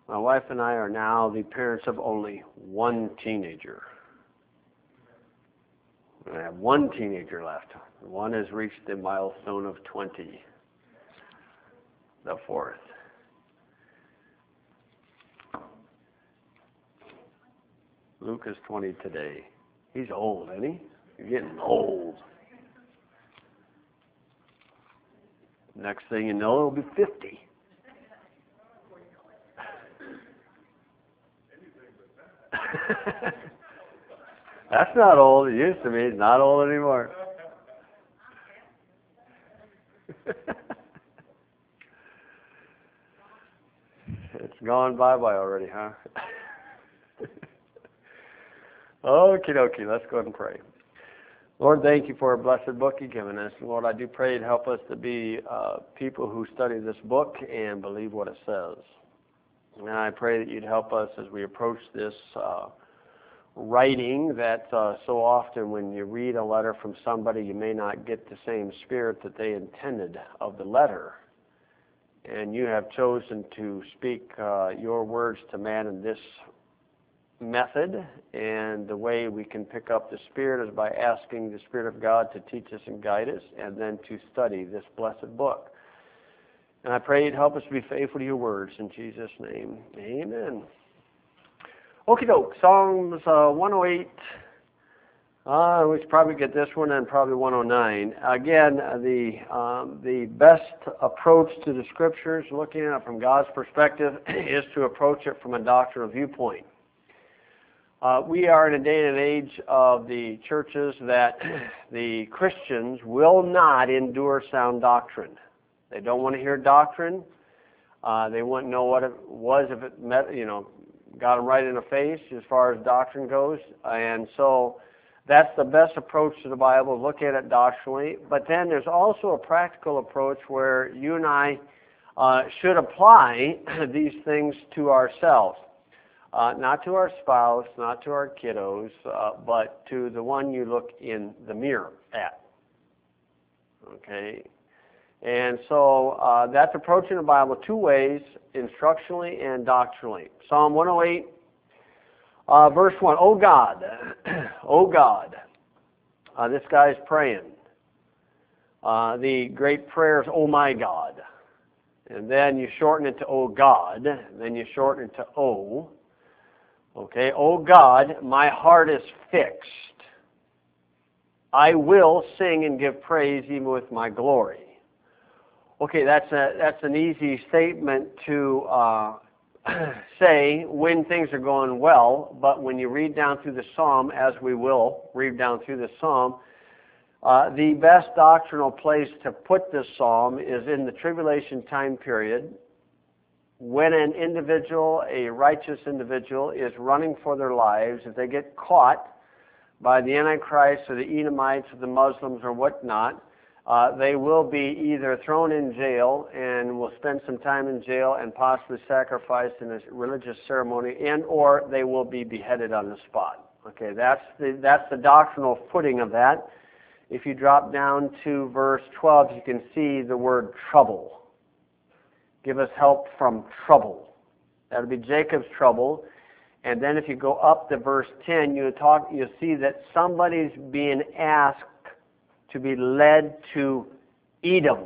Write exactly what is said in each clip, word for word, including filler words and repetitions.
My wife and I are now the parents of only one teenager. I have one teenager left. One has reached the milestone of twenty. The fourth. Luke is twenty today. He's old, isn't he? He's getting old. Next thing you know, he'll be fifty. That's not old. It used to be. It's not old anymore. It's gone bye-bye already, huh? Okie dokie, let's go ahead and pray. Lord, thank you for a blessed book you've given us. Lord, I do pray to help us to be uh, people who study this book and believe what it says. And I pray that you'd help us as we approach this uh, writing that uh, so often when you read a letter from somebody, you may not get the same spirit that they intended of the letter. And you have chosen to speak uh, your words to man in this method, and the way we can pick up the Spirit is by asking the Spirit of God to teach us and guide us, and then to study this blessed book. And I pray you'd help us to be faithful to your words in Jesus' name. Amen. Okie doke, Psalms uh, one oh eight. Uh, we should probably get this one and probably one oh nine. Again, the um, the best approach to the Scriptures, looking at it from God's perspective, is to approach it from a doctrinal viewpoint. Uh, we are in a day and age of the churches that the Christians will not endure sound doctrine. They don't want to hear doctrine. Uh, they wouldn't know what it was if it met, you know, got them right in the face as far as doctrine goes. And so that's the best approach to the Bible, look at it doctrinally. But then there's also a practical approach where you and I uh, should apply these things to ourselves. Uh, not to our spouse, not to our kiddos, uh, but to the one you look in the mirror at. Okay? And so uh, that's approaching the Bible two ways, instructionally and doctrinally. Psalm one oh eight, uh, verse one, O God, O God. Uh, this guy's praying. Uh, the great prayer is, oh my God. And then you shorten it to, oh God. And then you shorten it to, oh. Okay, oh God, my heart is fixed. I will sing and give praise even with my glory. Okay, that's a that's an easy statement to uh, say when things are going well, but when you read down through the psalm, as we will read down through the psalm, uh, the best doctrinal place to put this psalm is in the tribulation time period, when an individual, a righteous individual, is running for their lives. If they get caught by the Antichrist or the Edomites or the Muslims or whatnot, uh, they will be either thrown in jail and will spend some time in jail and possibly sacrificed in a religious ceremony, and or they will be beheaded on the spot. Okay, that's the that's the doctrinal footing of that. If you drop down to verse twelve, you can see the word trouble. Give us help from trouble. That'll be Jacob's trouble. And then if you go up to verse ten, you talk, you see that somebody's being asked to be led to Edom.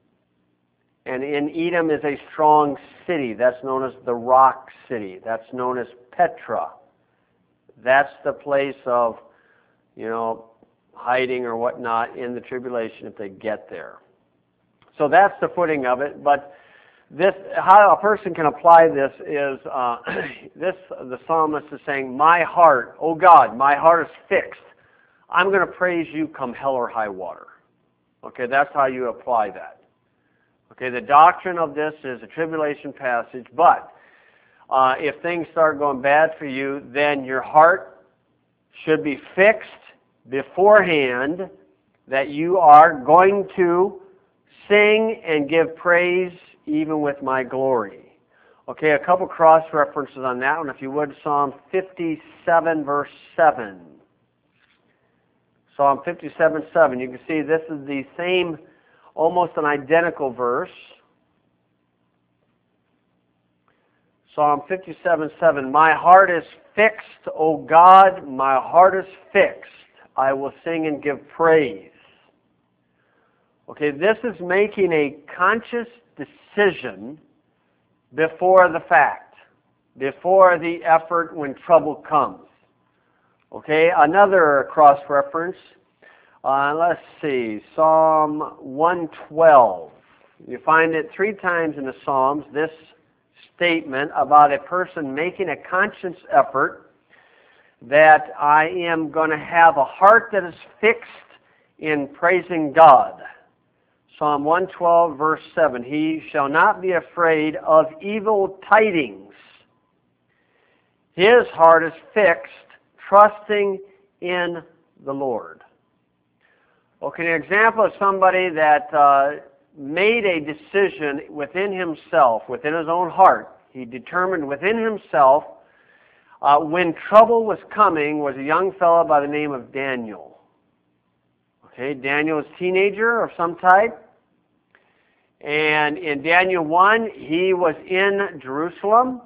And in Edom is a strong city. That's known as the Rock City. That's known as Petra. That's the place of, you know, hiding or whatnot in the tribulation if they get there. So that's the footing of it. But this, how a person can apply this is, uh, this, the psalmist is saying, my heart, oh God, my heart is fixed. I'm going to praise you come hell or high water. Okay, that's how you apply that. Okay, the doctrine of this is a tribulation passage, but uh, if things start going bad for you, then your heart should be fixed beforehand that you are going to sing and give praise even with my glory. Okay, a couple cross references on that one. If you would, Psalm fifty-seven, verse seven. Psalm fifty-seven, seven. You can see this is the same, almost an identical verse. Psalm fifty-seven seven, my heart is fixed, O God, my heart is fixed. I will sing and give praise. Okay, this is making a conscious decision before the fact, before the effort when trouble comes. Okay, another cross-reference. Uh, let's see, Psalm one twelve. You find it three times in the Psalms, this statement about a person making a conscious effort that I am going to have a heart that is fixed in praising God. Psalm one twelve, verse seven, he shall not be afraid of evil tidings. His heart is fixed, trusting in the Lord. Okay, an example of somebody that uh, made a decision within himself, within his own heart. He determined within himself uh, when trouble was coming was a young fellow by the name of Daniel. Okay, Daniel was a teenager of some type. And in Daniel one, he was in Jerusalem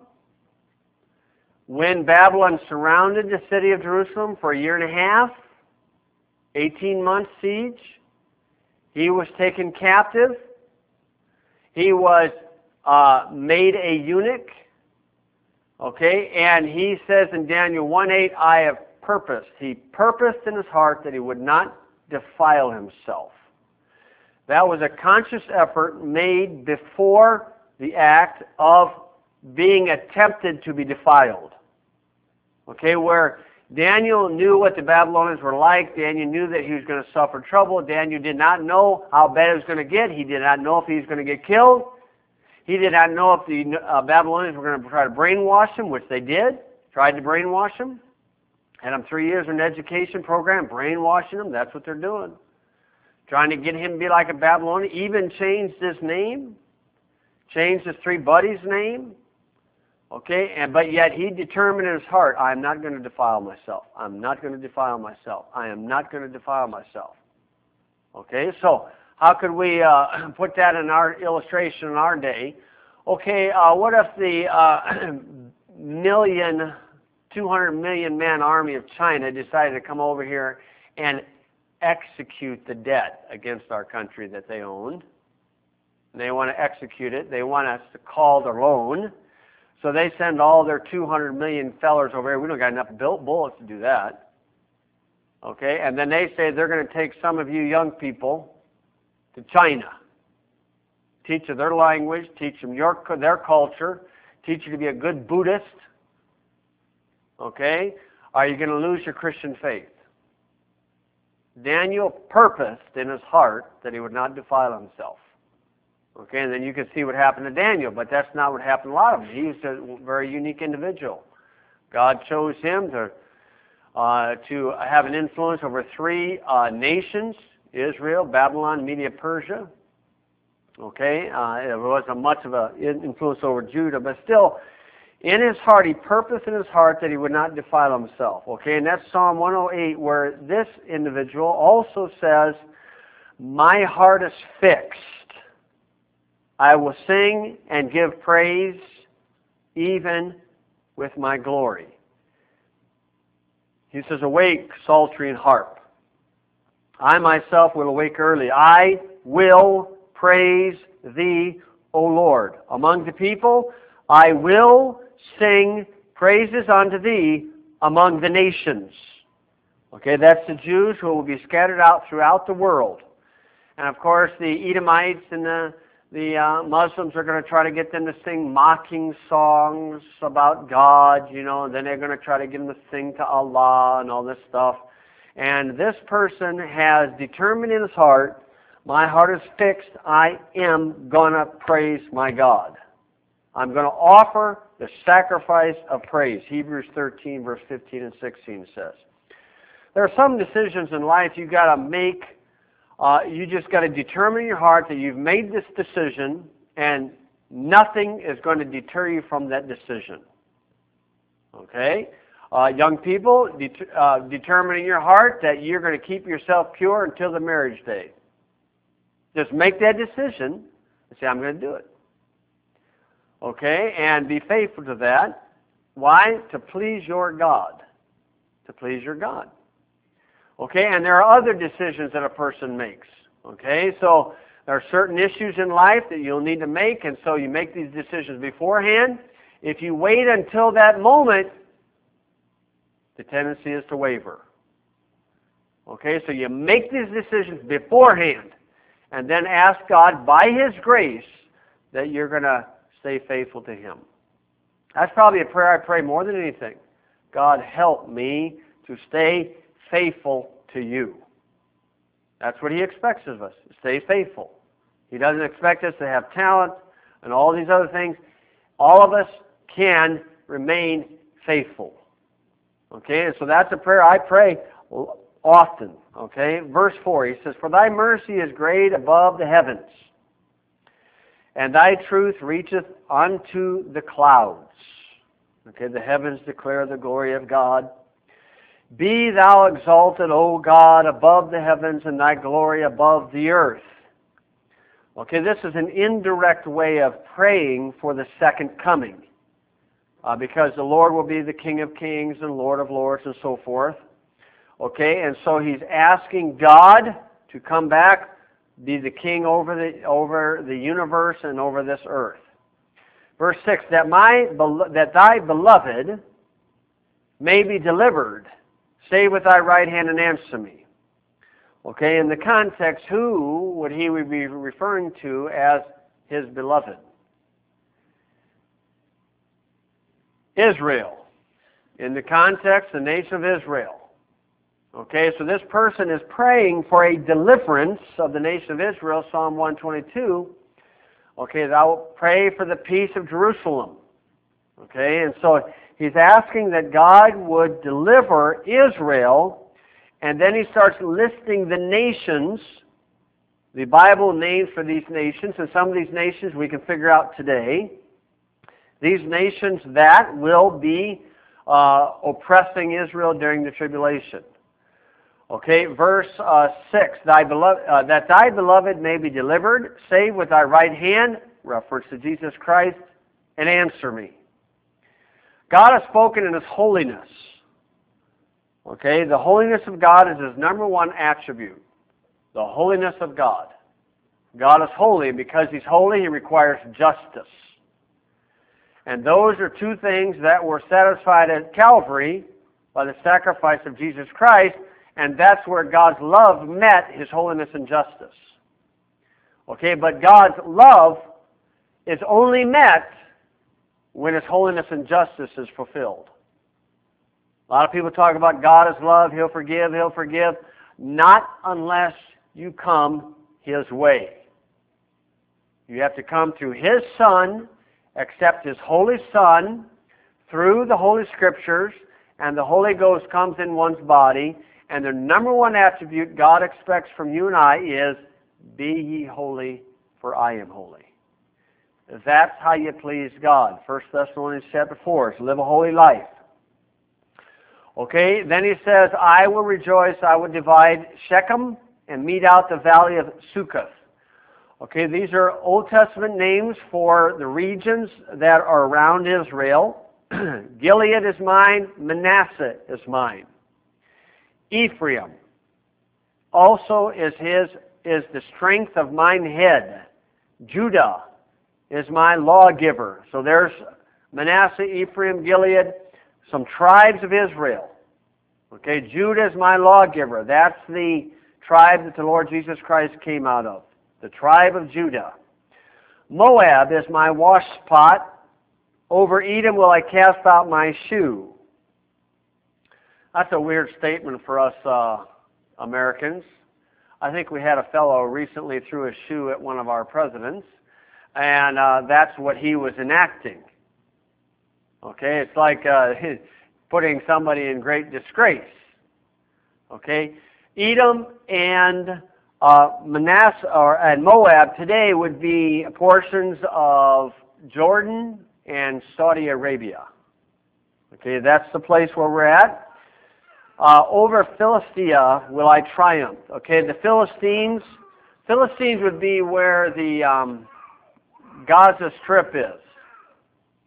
when Babylon surrounded the city of Jerusalem for a year and a half, eighteen months siege. He was taken captive. He was uh, made a eunuch. Okay, and he says in Daniel one eight, I have purposed. He purposed in his heart that he would not defile himself. That was a conscious effort made before the act of being attempted to be defiled. Okay, where Daniel knew what the Babylonians were like. Daniel knew that he was going to suffer trouble. Daniel did not know how bad it was going to get. He did not know if he was going to get killed. He did not know if the uh, Babylonians were going to try to brainwash him, which they did. Tried to brainwash him. Had him three years in an education program, brainwashing him. That's what they're doing. Trying to get him to be like a Babylonian. Even changed his name. Changed his three buddies' name. Okay, and but yet he determined in his heart, I am not going to defile myself. I'm not going to defile myself. I am not going to defile myself. Okay, so how could we uh, put that in our illustration in our day? Okay, uh, what if the uh, million, two hundred million man army of China decided to come over here and execute the debt against our country that they owned? They want to execute it. They want us to call their loan. So they send all their two hundred million fellers over here. We don't got enough bullets to do that. Okay, and then they say they're going to take some of you young people to China. Teach you their language, teach them your, their culture, teach you to be a good Buddhist. Okay, are you going to lose your Christian faith? Daniel purposed in his heart that he would not defile himself. Okay, and then you can see what happened to Daniel, but that's not what happened to a lot of them. He was a very unique individual. God chose him to uh, to have an influence over three uh, nations: Israel, Babylon, Media, Persia. Okay, uh, it wasn't much of an influence over Judah, but still, in his heart, he purposed in his heart that he would not defile himself. Okay, and that's Psalm one oh eight, where this individual also says, "My heart is fixed. I will sing and give praise even with my glory." He says, awake, psaltery and harp. I myself will awake early. I will praise thee, O Lord. Among the people, I will sing praises unto thee among the nations. Okay, that's the Jews who will be scattered out throughout the world. And of course, the Edomites and the The uh, Muslims are going to try to get them to sing mocking songs about God, you know, and then they're going to try to get them to sing to Allah and all this stuff. And this person has determined in his heart, my heart is fixed, I am going to praise my God. I'm going to offer the sacrifice of praise. Hebrews thirteen, verse fifteen and sixteen says. There are some decisions in life you've got to make. Uh, you just got to determine in your heart that you've made this decision and nothing is going to deter you from that decision. Okay? Uh, young people, det- uh, determine in your heart that you're going to keep yourself pure until the marriage day. Just make that decision and say, I'm going to do it. Okay, and be faithful to that. Why? To please your God. To please your God. Okay, and there are other decisions that a person makes. Okay, so there are certain issues in life that you'll need to make, and so you make these decisions beforehand. If you wait until that moment, the tendency is to waver. Okay, so you make these decisions beforehand, and then ask God, by His grace, that you're going to stay faithful to Him. That's probably a prayer I pray more than anything. God, help me to stay faithful to you. That's what He expects of us, to stay faithful. He doesn't expect us to have talent and all these other things. All of us can remain faithful. Okay, and so that's a prayer I pray often. Okay, verse four, he says, "For thy mercy is great above the heavens, and thy truth reacheth unto the clouds." Okay, the heavens declare the glory of God. "Be thou exalted, O God, above the heavens, and thy glory above the earth." Okay, this is an indirect way of praying for the second coming. Uh, because the Lord will be the King of Kings and Lord of Lords and so forth. Okay, and so he's asking God to come back, be the king over the over the universe and over this earth. Verse six, that my that thy beloved may be delivered, stay with thy right hand and answer me. Okay, in the context, who would he be referring to as his beloved? Israel. In the context, the nation of Israel. Okay, so this person is praying for a deliverance of the nation of Israel, Psalm one twenty-two. Okay, thou pray for the peace of Jerusalem. Okay, and so he's asking that God would deliver Israel, and then he starts listing the nations, the Bible names for these nations, and some of these nations we can figure out today. These nations that will be uh, oppressing Israel during the tribulation. Okay, verse uh, six, thy beloved, uh, that thy beloved may be delivered, save with thy right hand, reference to Jesus Christ, and answer me. God has spoken in His holiness. Okay, the holiness of God is His number one attribute. The holiness of God. God is holy, and because He's holy, He requires justice. And those are two things that were satisfied at Calvary by the sacrifice of Jesus Christ, and that's where God's love met His holiness and justice. Okay, but God's love is only met when His holiness and justice is fulfilled. A lot of people talk about God is love, He'll forgive, He'll forgive. Not unless you come His way. You have to come through His Son, accept His Holy Son through the Holy Scriptures, and the Holy Ghost comes in one's body, and the number one attribute God expects from you and I is, be ye holy, for I am holy. That's how you please God. First Thessalonians chapter four is live a holy life. Okay, then he says, I will rejoice, I will divide Shechem and mete out the valley of Succoth. Okay, these are Old Testament names for the regions that are around Israel. Gilead is mine, Manasseh is mine. Ephraim also is his is the strength of mine head. Judah is my lawgiver. So there's Manasseh, Ephraim, Gilead, some tribes of Israel. Okay, Judah is my lawgiver. That's the tribe that the Lord Jesus Christ came out of. The tribe of Judah. Moab is my washpot. Over Edom will I cast out my shoe. That's a weird statement for us uh, Americans. I think we had a fellow recently threw a shoe at one of our presidents, and uh, that's what he was enacting. Okay, it's like uh, putting somebody in great disgrace. Okay, Edom and uh, Manasseh or and Moab today would be portions of Jordan and Saudi Arabia. Okay, that's the place where we're at. Uh, over Philistia will I triumph. Okay, the Philistines, Philistines would be where the um, Gaza Strip is.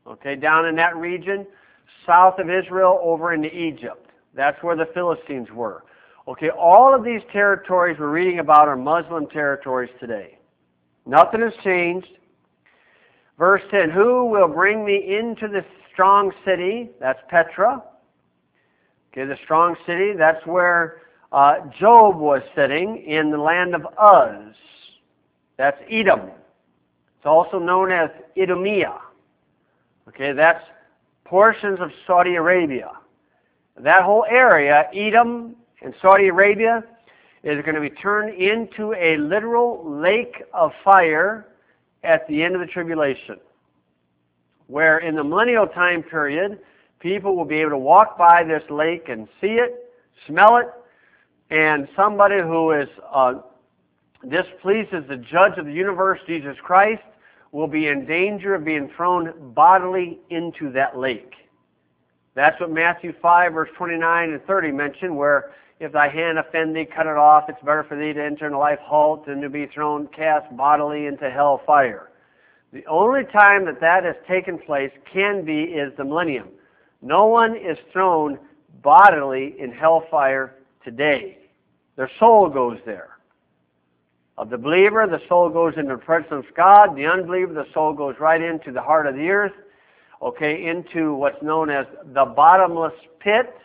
Okay, down in that region, south of Israel, over into Egypt. That's where the Philistines were. Okay, all of these territories we're reading about are Muslim territories today. Nothing has changed. Verse ten, who will bring me into the strong city? That's Petra. Okay, the strong city, that's where uh, Job was sitting in the land of Uz. That's Edom. It's also known as Idumea. Okay, that's portions of Saudi Arabia. That whole area, Edom and Saudi Arabia, is going to be turned into a literal lake of fire at the end of the tribulation, where in the millennial time period, people will be able to walk by this lake and see it, smell it, and somebody who is uh, displeases the judge of the universe, Jesus Christ, will be in danger of being thrown bodily into that lake. That's what Matthew five, verse twenty-nine and thirty mention, where if thy hand offend thee, cut it off. It's better for thee to enter into life halt than to be thrown, cast bodily into hell fire. The only time that that has taken place can be is the millennium. No one is thrown bodily in hellfire today. Their soul goes there. Of the believer, the soul goes into the presence of God. The unbeliever, the soul goes right into the heart of the earth, okay, into what's known as the bottomless pit,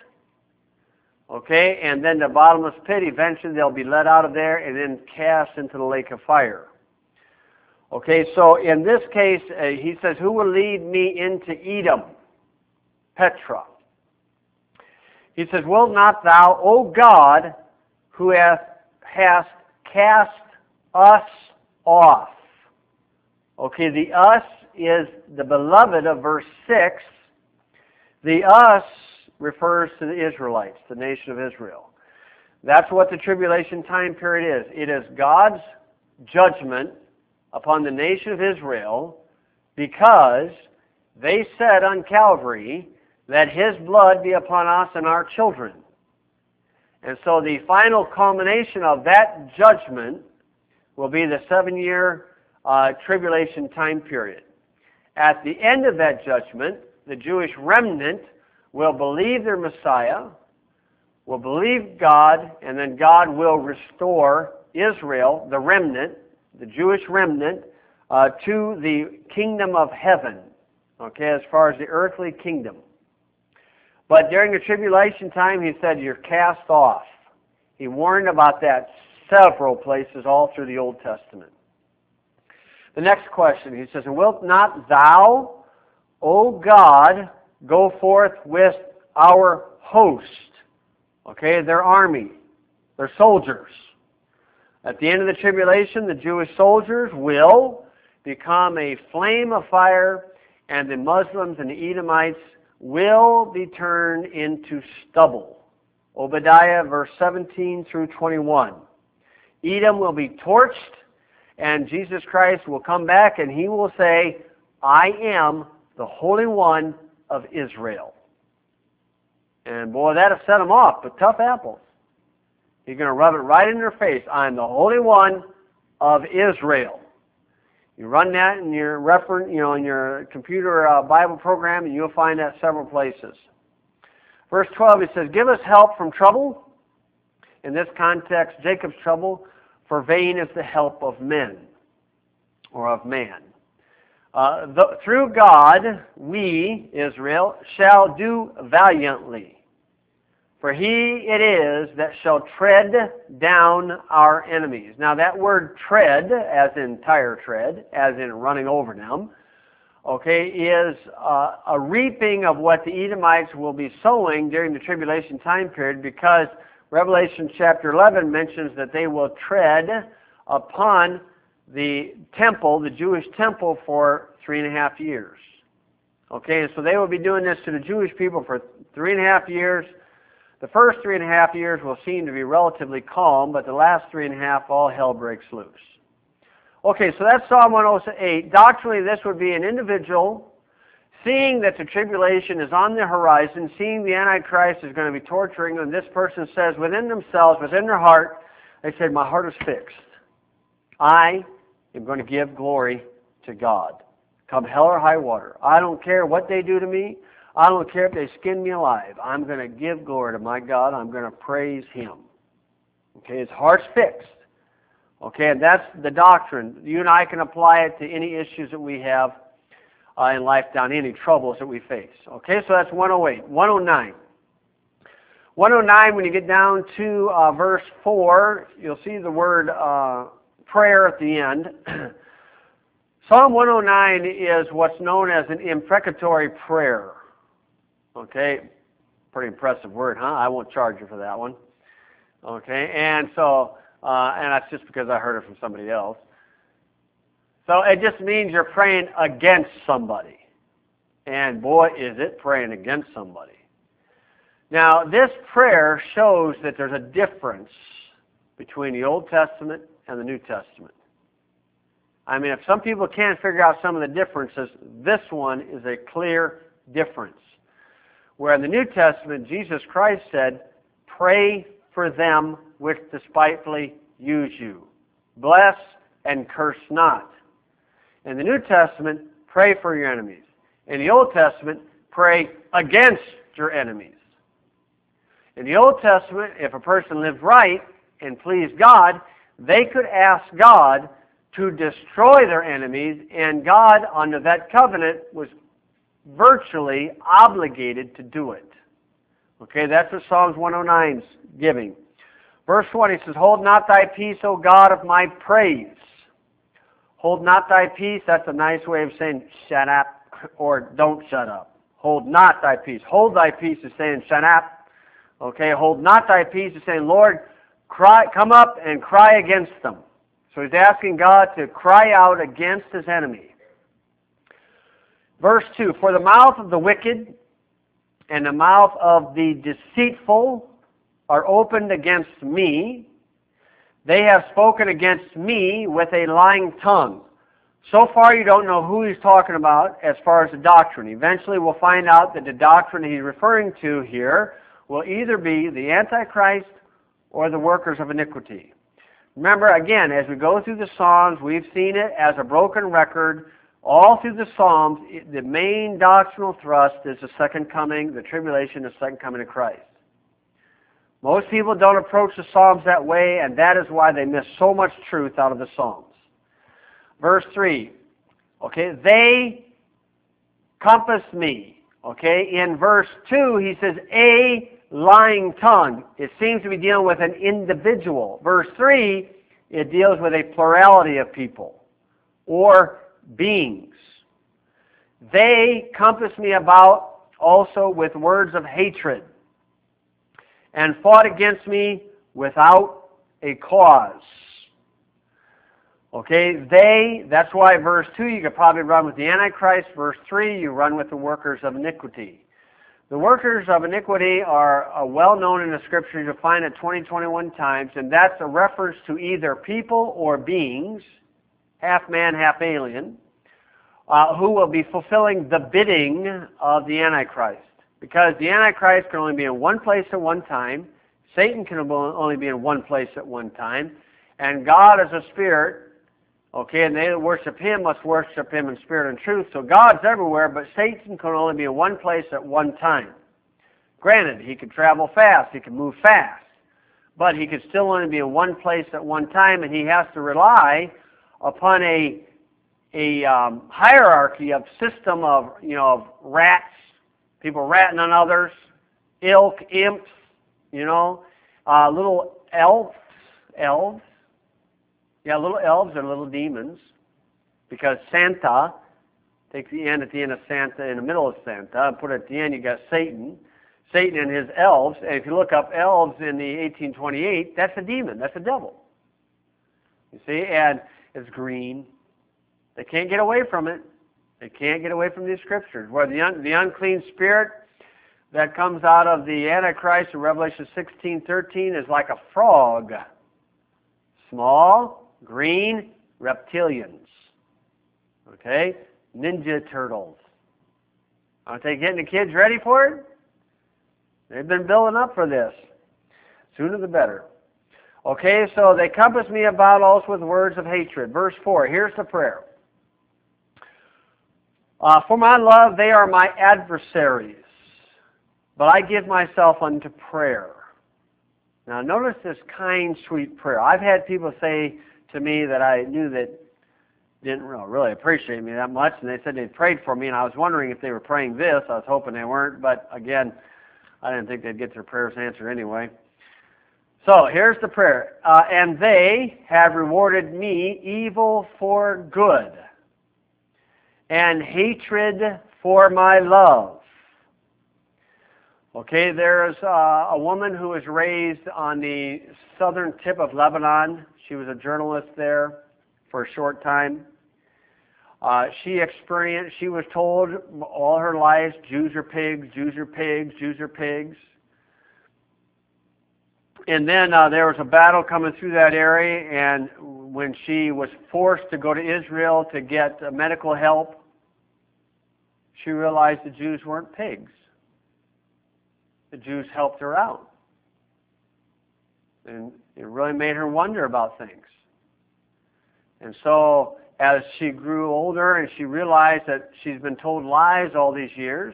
okay, and then the bottomless pit, eventually they'll be let out of there and then cast into the lake of fire. Okay, so in this case, uh, he says, who will lead me into Edom? Petra. He says, wilt not thou, O God, who hath, hast cast us off. Okay, the us is the beloved of verse six. The us refers to the Israelites, the nation of Israel. That's what the tribulation time period is. It is God's judgment upon the nation of Israel because they said on Calvary that His blood be upon us and our children. And so the final culmination of that judgment will be the seven-year uh, tribulation time period. At the end of that judgment, the Jewish remnant will believe their Messiah, will believe God, and then God will restore Israel, the remnant, the Jewish remnant, uh, to the kingdom of heaven, okay, as far as the earthly kingdom. But during the tribulation time, he said, you're cast off. He warned about that several places all through the Old Testament. The next question, he says, and wilt not thou, O God, go forth with our host? Okay, their army, their soldiers. At the end of the tribulation, the Jewish soldiers will become a flame of fire, and the Muslims and the Edomites will be turned into stubble. Obadiah, verse seventeen through twenty-one. Edom will be torched, and Jesus Christ will come back, and He will say, I am the Holy One of Israel. And boy, that'll set them off, but tough apples. He's going to rub it right in their face. I'm the Holy One of Israel. You run that in your reference, you know, in your computer uh, Bible program, and you'll find that several places. Verse twelve, it says, give us help from trouble. In this context, Jacob's trouble, for vain is the help of men, or of man. Uh, the, through God, we, Israel, shall do valiantly. For He it is that shall tread down our enemies. Now that word tread, as in tire tread, as in running over them, okay, is uh, a reaping of what the Edomites will be sowing during the tribulation time period, because Revelation chapter eleven mentions that they will tread upon the temple, the Jewish temple, for three and a half years. Okay, and so they will be doing this to the Jewish people for three and a half years. The first three and a half years will seem to be relatively calm, but the last three and a half, all hell breaks loose. Okay, so that's Psalm one oh eight. Doctrinally, this would be an individual seeing that the tribulation is on the horizon, seeing the Antichrist is going to be torturing, and this person says within themselves, within their heart, they said, my heart is fixed. I am going to give glory to God. Come hell or high water. I don't care what they do to me. I don't care if they skin me alive. I'm going to give glory to my God. I'm going to praise Him. Okay, his heart's fixed. Okay, and that's the doctrine. You and I can apply it to any issues that we have uh, in life, down any troubles that we face. Okay, so that's one oh eight. one oh nine. one oh nine, when you get down to uh, verse four, you'll see the word uh, prayer at the end. Psalm one oh nine is what's known as an imprecatory prayer. Okay, pretty impressive word, huh? I won't charge you for that one. Okay, and so, uh, and that's just because I heard it from somebody else. So it just means you're praying against somebody. And boy, is it praying against somebody. Now, this prayer shows that there's a difference between the Old Testament and the New Testament. I mean, if some people can't figure out some of the differences, this one is a clear difference. Where in the New Testament, Jesus Christ said, pray for them which despitefully use you. Bless and curse not. In the New Testament, pray for your enemies. In the Old Testament, pray against your enemies. In the Old Testament, if a person lived right and pleased God, they could ask God to destroy their enemies, and God, under that covenant, was virtually obligated to do it. Okay, that's what Psalms one oh nine is giving. Verse twenty says, hold not thy peace, O God of my praise. Hold not thy peace, that's a nice way of saying shut up, or don't shut up. Hold not thy peace. Hold thy peace is saying shut up. Okay, hold not thy peace is saying, Lord, cry, come up and cry against them. So he's asking God to cry out against his enemy. Verse two, for the mouth of the wicked and the mouth of the deceitful are opened against me. They have spoken against me with a lying tongue. So far you don't know who he's talking about as far as the doctrine. Eventually we'll find out that the doctrine he's referring to here will either be the Antichrist or the workers of iniquity. Remember, again, as we go through the Psalms, we've seen it as a broken record. All through the Psalms, the main doctrinal thrust is the second coming, the tribulation, the second coming of Christ. Most people don't approach the Psalms that way, and that is why they miss so much truth out of the Psalms. Verse three, okay, they compass me. Okay, in verse two, he says, a lying tongue. It seems to be dealing with an individual. Verse three, it deals with a plurality of people or beings. They compass me about also with words of hatred and fought against me without a cause. Okay, they, that's why verse two, you could probably run with the Antichrist. Verse three, you run with the workers of iniquity. The workers of iniquity are uh, well known in the Scriptures. You'll find it twenty, twenty-one times, and that's a reference to either people or beings, half man, half alien, uh, who will be fulfilling the bidding of the Antichrist. Because the Antichrist can only be in one place at one time, Satan can only be in one place at one time, and God is a spirit. Okay, and they that worship him must worship him in spirit and truth. So God's everywhere, but Satan can only be in one place at one time. Granted, he can travel fast, he can move fast, but he can still only be in one place at one time, and he has to rely upon a a um, hierarchy of system of you know of rats, people ratting on others, ilk, imps, you know, uh, little elves, elves. Yeah, little elves are little demons, because Santa, take the end at the end of Santa, in the middle of Santa, and put it at the end, you got Satan. Satan and his elves, and if you look up elves in the eighteen twenty-eight, that's a demon, that's a devil. You see, and it's green. They can't get away from it. They can't get away from these scriptures. Where the, un, the unclean spirit that comes out of the Antichrist in Revelation sixteen thirteen is like a frog. Small, green, reptilians. Okay? Ninja turtles. Aren't they getting the kids ready for it? They've been building up for this. Sooner the better. Okay, so they compass me about also with words of hatred. Verse four, here's the prayer. Uh, for my love, they are my adversaries, but I give myself unto prayer. Now notice this kind, sweet prayer. I've had people say to me that I knew that didn't really appreciate me that much, and they said they prayed for me, and I was wondering if they were praying this. I was hoping they weren't, but again, I didn't think they'd get their prayers answered anyway. So here's the prayer. Uh, and they have rewarded me evil for good, and hatred for my love. Okay, there's uh, a woman who was raised on the southern tip of Lebanon. She was a journalist there for a short time. Uh, she experienced, she was told all her life, Jews are pigs, Jews are pigs, Jews are pigs. And then uh, there was a battle coming through that area, and when she was forced to go to Israel to get uh, medical help, she realized the Jews weren't pigs. The Jews helped her out. And it really made her wonder about things. And so as she grew older and she realized that she's been told lies all these years,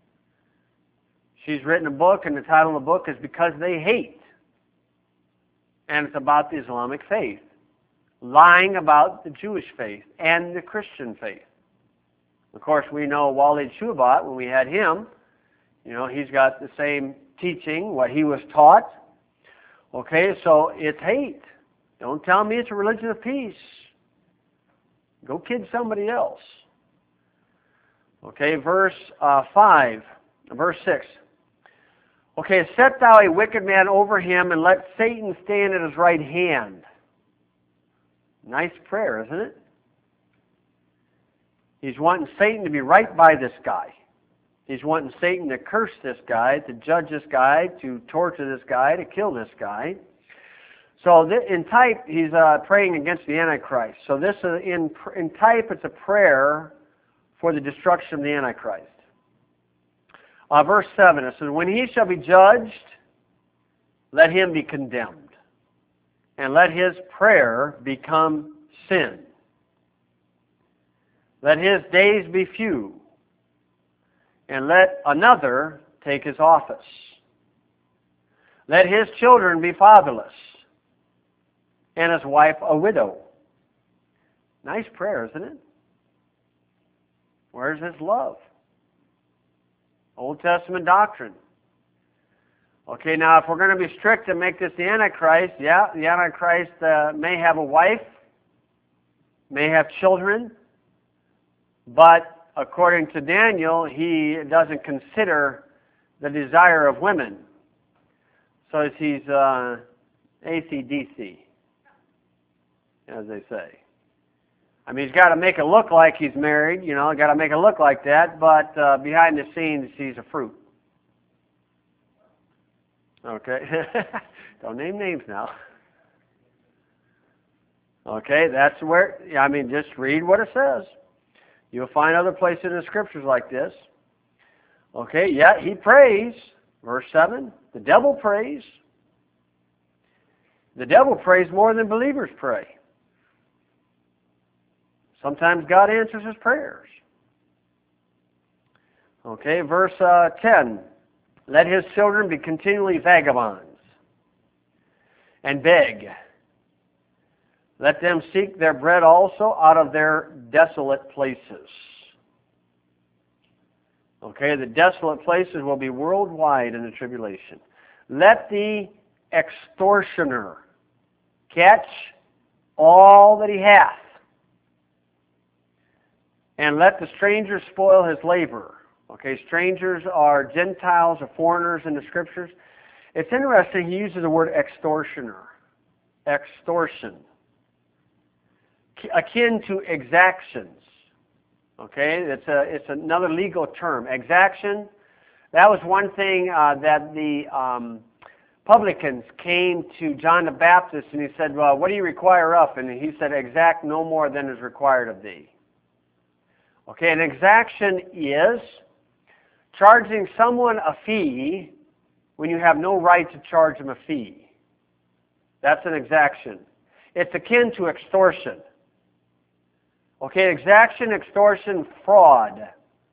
she's written a book, and the title of the book is Because They Hate. And it's about the Islamic faith, lying about the Jewish faith and the Christian faith. Of course, we know Walid Shoebat, when we had him, you know, he's got the same teaching, what he was taught. Okay, so it's hate. Don't tell me it's a religion of peace. Go kid somebody else. Okay, verse uh, five, verse six. Okay, set thou a wicked man over him, and let Satan stand at his right hand. Nice prayer, isn't it? He's wanting Satan to be right by this guy. He's wanting Satan to curse this guy, to judge this guy, to torture this guy, to kill this guy. So in type, he's uh, praying against the Antichrist. So this is in in type, it's a prayer for the destruction of the Antichrist. Uh, verse seven, it says, when he shall be judged, let him be condemned, and let his prayer become sin. Let his days be few, and let another take his office. Let his children be fatherless, and his wife a widow. Nice prayer, isn't it? Where's his love? Old Testament doctrine. Okay, now if we're going to be strict and make this the Antichrist, yeah, the Antichrist uh, may have a wife, may have children, but according to Daniel, he doesn't consider the desire of women. So he's uh, A C D C, as they say. I mean, he's got to make it look like he's married, you know, got to make it look like that, but uh, behind the scenes, he's a fruit. Okay? Don't name names now. Okay, that's where, I mean, just read what it says. You'll find other places in the scriptures like this. Okay, yeah, he prays. Verse seven, the devil prays. The devil prays more than believers pray. Sometimes God answers his prayers. Okay, verse uh, ten. Let his children be continually vagabonds and beg. Let them seek their bread also out of their desolate places. Okay, the desolate places will be worldwide in the tribulation. Let the extortioner catch all that he hath, and let the stranger spoil his labor. Okay, strangers are Gentiles or foreigners in the scriptures. It's interesting, he uses the word extortioner. Extortion. Akin to exactions. Okay, it's a it's another legal term. Exaction. That was one thing uh, that the um, publicans came to John the Baptist and he said, "Well, what do you require of?" And he said, "Exact no more than is required of thee." Okay, an exaction is charging someone a fee when you have no right to charge them a fee. That's an exaction. It's akin to extortion. Okay, exaction, extortion, fraud.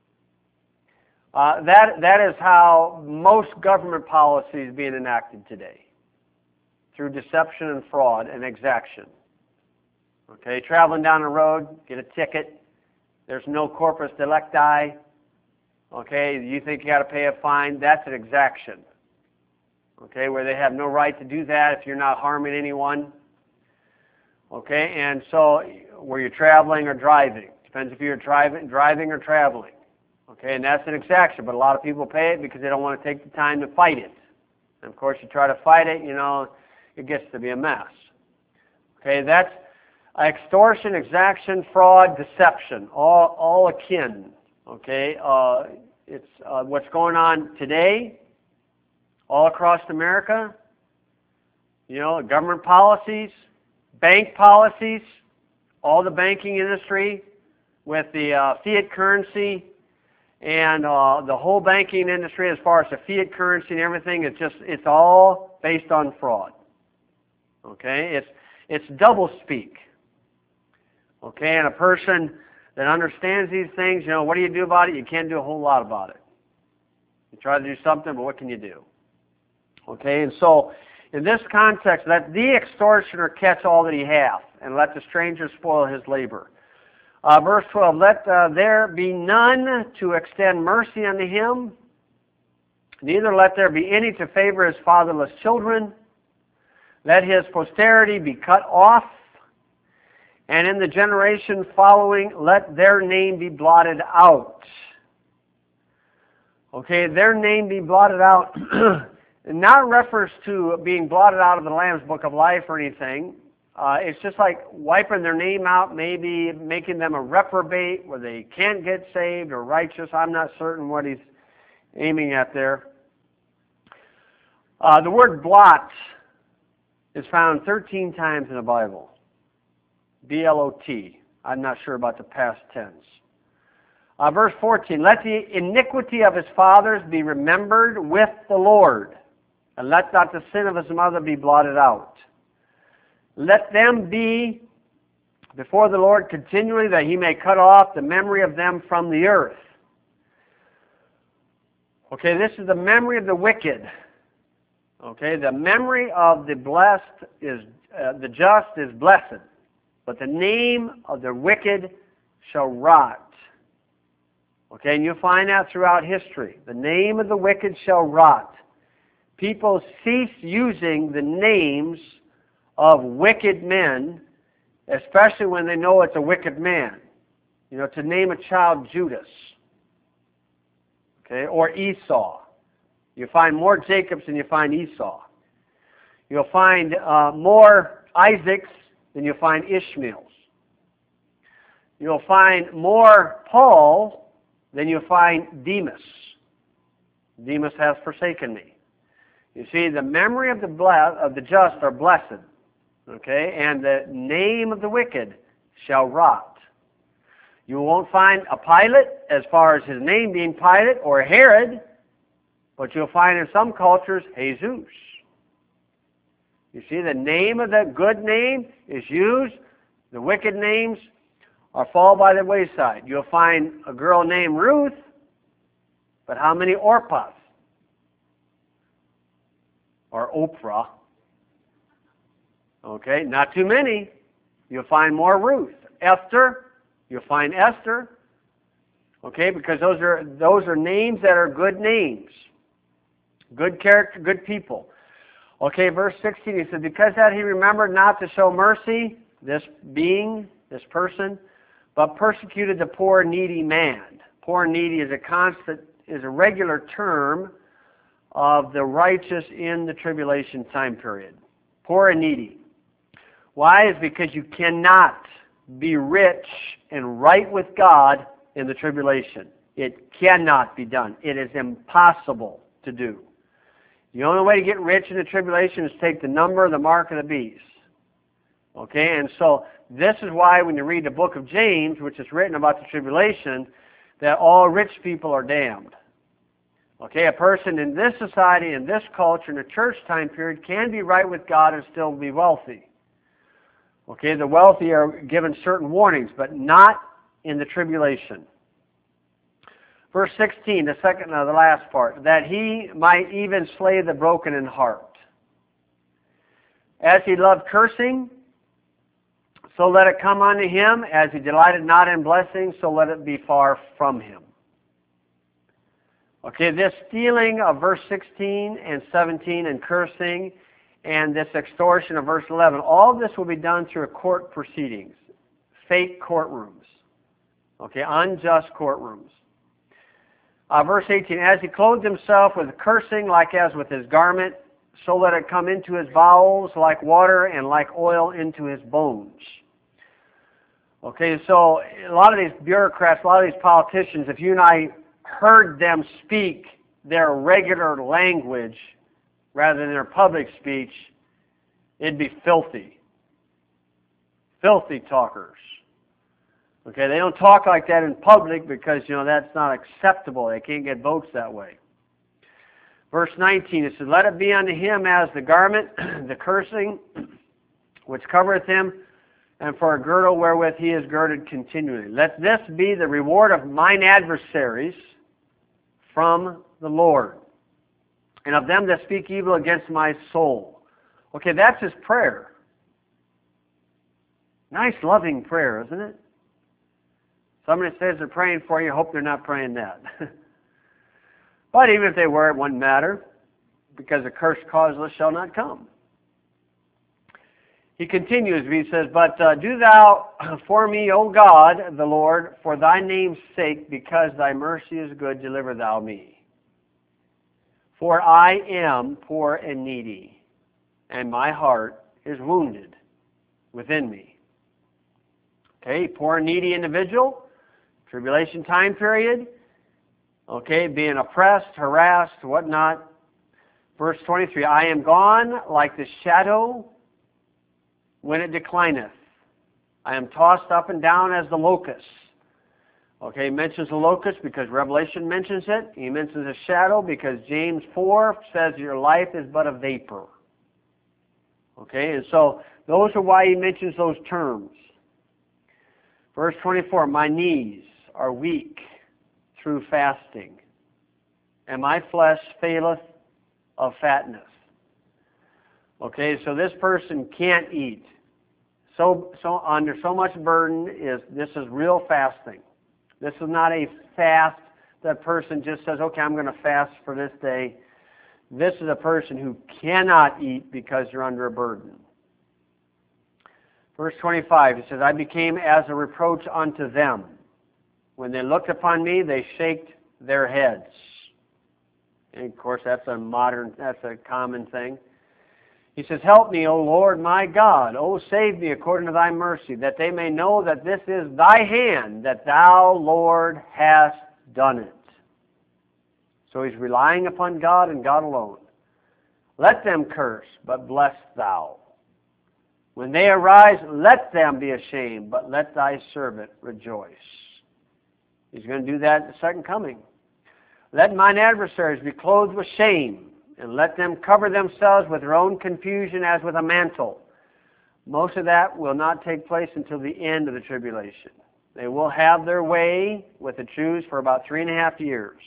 Uh, that, that is how most government policy is being enacted today, through deception and fraud and exaction. Okay, traveling down the road, get a ticket. There's no corpus delicti. Okay, you think you got to pay a fine. That's an exaction. Okay, where they have no right to do that if you're not harming anyone. Okay, and so where you're traveling or driving. Depends if you're driving, driving or traveling. Okay, and that's an exaction, but a lot of people pay it because they don't want to take the time to fight it. And of course, you try to fight it, you know, it gets to be a mess. Okay, that's extortion, exaction, fraud, deception, all, all akin. Okay, uh, it's uh, what's going on today, all across America. You know, government policies, bank policies, all the banking industry with the uh, fiat currency and uh, the whole banking industry as far as the fiat currency and everything, it's just, it's all based on fraud. Okay, it's, it's double speak. Okay, and a person that understands these things, you know, what do you do about it? You can't do a whole lot about it. You try to do something, but what can you do? Okay, and so in this context, let the extortioner catch all that he hath, and let the stranger spoil his labor. Uh, verse twelve, let uh, there be none to extend mercy unto him, neither let there be any to favor his fatherless children. Let his posterity be cut off, and in the generation following, let their name be blotted out. Okay, their name be blotted out. Not in reference to being blotted out of the Lamb's Book of Life or anything. Uh, it's just like wiping their name out, maybe making them a reprobate where they can't get saved or righteous. I'm not certain what he's aiming at there. Uh, the word blot is found thirteen times in the Bible. B L O T. I'm not sure about the past tense. Uh, verse fourteen, let the iniquity of his fathers be remembered with the Lord, and let not the sin of his mother be blotted out. Let them be before the Lord continually, that he may cut off the memory of them from the earth. Okay, this is the memory of the wicked. Okay, the memory of the blessed is, uh, the just is blessed, but the name of the wicked shall rot. Okay, and you'll find that throughout history. The name of the wicked shall rot. People cease using the names of wicked men, especially when they know it's a wicked man. You know, to name a child Judas, okay, or Esau. You find more Jacobs than you find Esau. You'll find uh, more Isaacs than you'll find Ishmaels. You'll find more Paul than you'll find Demas. Demas has forsaken me. You see, the memory of the blessed, of the just are blessed. Okay, and the name of the wicked shall rot. You won't find a Pilate as far as his name being Pilate or Herod, but you'll find in some cultures Jesus. You see, the name of the good name is used. The wicked names are fall by the wayside. You'll find a girl named Ruth, but how many Orpahs? Or Oprah? Okay, not too many. You'll find more Ruth. Esther, you'll find Esther. Okay, because those are those are names that are good names. Good character, good people. Okay, verse sixteen, he said, because that he remembered not to show mercy, this being, this person, but persecuted the poor needy man. Poor and needy is a constant, is a regular term of the righteous in the tribulation time period. Poor and needy. Why? Is because you cannot be rich and right with God in the tribulation. It cannot be done. It is impossible to do. The only way to get rich in the tribulation is take the number, the mark of the beast. Okay, and so this is why when you read the book of James, which is written about the tribulation, that all rich people are damned. Okay, a person in this society, in this culture, in the church time period, can be right with God and still be wealthy. Okay, the wealthy are given certain warnings, but not in the tribulation. Verse sixteen, the second, uh, the last part, that he might even slay the broken in heart. As he loved cursing, so let it come unto him. As he delighted not in blessing, so let it be far from him. Okay, this stealing of verse sixteen and seventeen and cursing and this extortion of verse eleven, all of this will be done through court proceedings, fake courtrooms, okay, unjust courtrooms. Uh, verse eighteen, as he clothed himself with cursing like as with his garment, so let it come into his bowels like water and like oil into his bones. Okay, so a lot of these bureaucrats, a lot of these politicians, if you and I heard them speak their regular language rather than their public speech, it'd be filthy. Filthy talkers. Okay, they don't talk like that in public because, you know, that's not acceptable. They can't get votes that way. Verse nineteen, it says, let it be unto him as the garment, the cursing, which covereth him, and for a girdle wherewith he is girded continually. Let this be the reward of mine adversaries from the Lord, and of them that speak evil against my soul. Okay, that's his prayer. Nice, loving prayer, isn't it? Somebody says they're praying for you, hope they're not praying that. But even if they were, it wouldn't matter, because the curse causeless shall not come. He continues, he says, but uh, do thou for me, O God, the Lord, for thy name's sake, because thy mercy is good, deliver thou me. For I am poor and needy, and my heart is wounded within me. Okay, poor and needy individual, tribulation time period, okay, being oppressed, harassed, whatnot. Verse twenty-three, I am gone like the shadow when it declineth. I am tossed up and down as the locust. Okay, he mentions the locust because Revelation mentions it. He mentions a shadow because James four says your life is but a vapor. Okay, and so those are why he mentions those terms. Verse twenty-four, my knees are weak through fasting, and my flesh faileth of fatness. Okay, so this person can't eat. So, so under so much burden, is this is real fasting. This is not a fast that person just says, okay, I'm going to fast for this day. This is a person who cannot eat because you're under a burden. Verse twenty-five, it says, I became as a reproach unto them. When they looked upon me, they shaked their heads. And of course, that's a modern, that's a common thing. He says, help me, O Lord my God. O save me according to thy mercy, that they may know that this is thy hand, that thou, Lord, hast done it. So he's relying upon God and God alone. Let them curse, but bless thou. When they arise, let them be ashamed, but let thy servant rejoice. He's going to do that at the second coming. Let mine adversaries be clothed with shame, and let them cover themselves with their own confusion as with a mantle. Most of that will not take place until the end of the tribulation. They will have their way with the Jews for about three and a half years.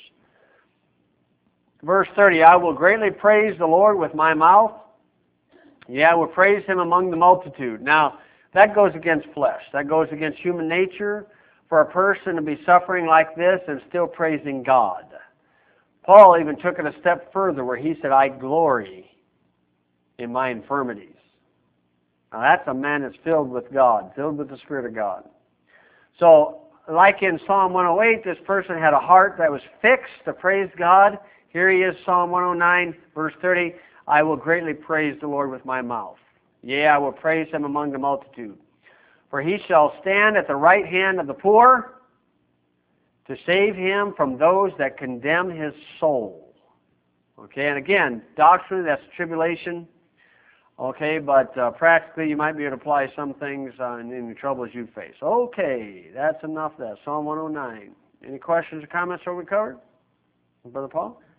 Verse thirty, I will greatly praise the Lord with my mouth. Yeah, I will praise him among the multitude. Now, that goes against flesh. That goes against human nature for a person to be suffering like this and still praising God. Paul even took it a step further where he said, I glory in my infirmities. Now that's a man that's filled with God, filled with the Spirit of God. So, like in Psalm one oh eight, this person had a heart that was fixed to praise God. Here he is, Psalm one oh nine, verse thirty, I will greatly praise the Lord with my mouth. Yea, I will praise him among the multitude. For he shall stand at the right hand of the poor, to save him from those that condemn his soul. Okay, and again, doctrine, that's tribulation. Okay, but uh, practically you might be able to apply some things uh, in, in the troubles you face. Okay, that's enough of that. Psalm one oh nine. Any questions or comments over we covered? Brother Paul?